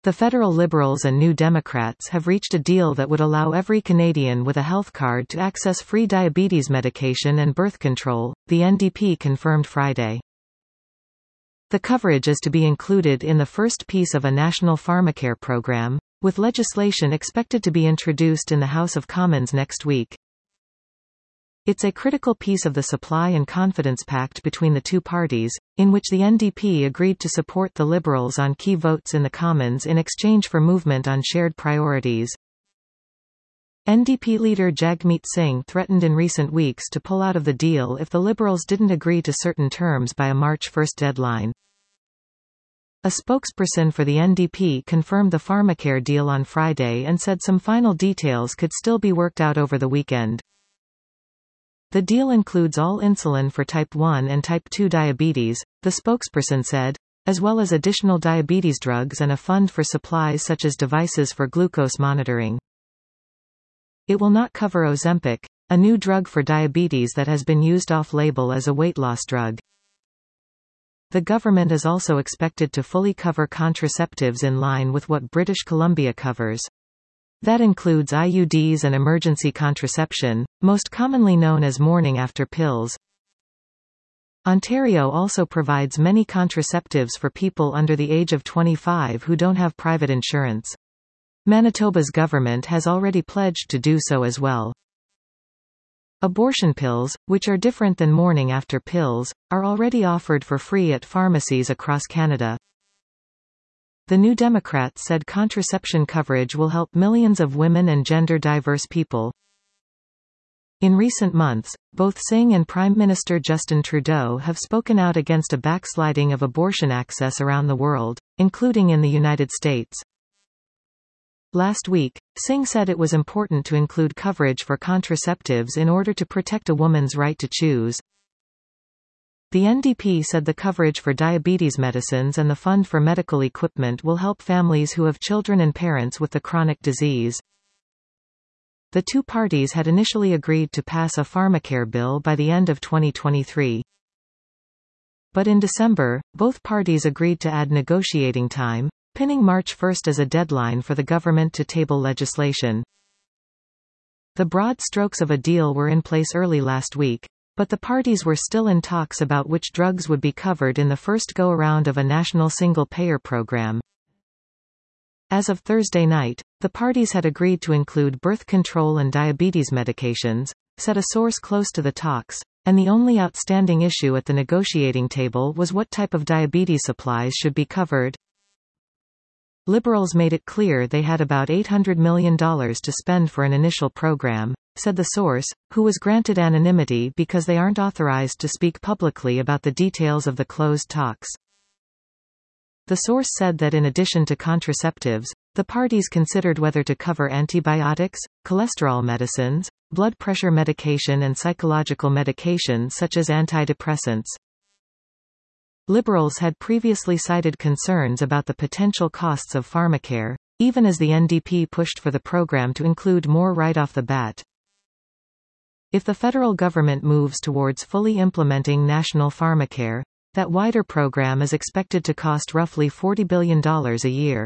The federal Liberals and New Democrats have reached a deal that would allow every Canadian with a health card to access free diabetes medication and birth control, the NDP confirmed Friday. The coverage is to be included in the first piece of a national pharmacare program, with legislation expected to be introduced in the House of Commons next week. It's a critical piece of the Supply and Confidence Pact between the two parties, in which the NDP agreed to support the Liberals on key votes in the Commons in exchange for movement on shared priorities. NDP leader Jagmeet Singh threatened in recent weeks to pull out of the deal if the Liberals didn't agree to certain terms by a March 1 deadline. A spokesperson for the NDP confirmed the pharmacare deal on Friday and said some final details could still be worked out over the weekend. The deal includes all insulin for type 1 and type 2 diabetes, the spokesperson said, as well as additional diabetes drugs and a fund for supplies such as devices for glucose monitoring. It will not cover Ozempic, a new drug for diabetes that has been used off-label as a weight loss drug. The government is also expected to fully cover contraceptives in line with what British Columbia covers. That includes IUDs and emergency contraception, most commonly known as morning-after pills. Ontario also provides many contraceptives for people under the age of 25 who don't have private insurance. Manitoba's government has already pledged to do so as well. Abortion pills, which are different than morning-after pills, are already offered for free at pharmacies across Canada. The New Democrats said contraception coverage will help millions of women and gender-diverse people. In recent months, both Singh and Prime Minister Justin Trudeau have spoken out against a backsliding of abortion access around the world, including in the United States. Last week, Singh said it was important to include coverage for contraceptives in order to protect a woman's right to choose. The NDP said the coverage for diabetes medicines and the fund for medical equipment will help families who have children and parents with the chronic disease. The two parties had initially agreed to pass a pharmacare bill by the end of 2023. But in December, both parties agreed to add negotiating time, pinning March 1 as a deadline for the government to table legislation. The broad strokes of a deal were in place early last week, but the parties were still in talks about which drugs would be covered in the first go-around of a national single-payer program. As of Thursday night, the parties had agreed to include birth control and diabetes medications, said a source close to the talks, and the only outstanding issue at the negotiating table was what type of diabetes supplies should be covered. Liberals made it clear they had about $800 million to spend for an initial program, said the source, who was granted anonymity because they aren't authorized to speak publicly about the details of the closed talks. The source said that in addition to contraceptives, the parties considered whether to cover antibiotics, cholesterol medicines, blood pressure medication and psychological medication such as antidepressants. Liberals had previously cited concerns about the potential costs of pharmacare, even as the NDP pushed for the program to include more right off the bat. If the federal government moves towards fully implementing national pharmacare, that wider program is expected to cost roughly $40 billion a year.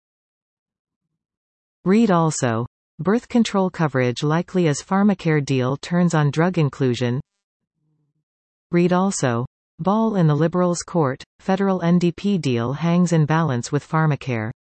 Read also. Birth control coverage likely as pharmacare deal turns on drug inclusion. Read also. Ball in the Liberals' court, federal NDP deal hangs in balance with pharmacare.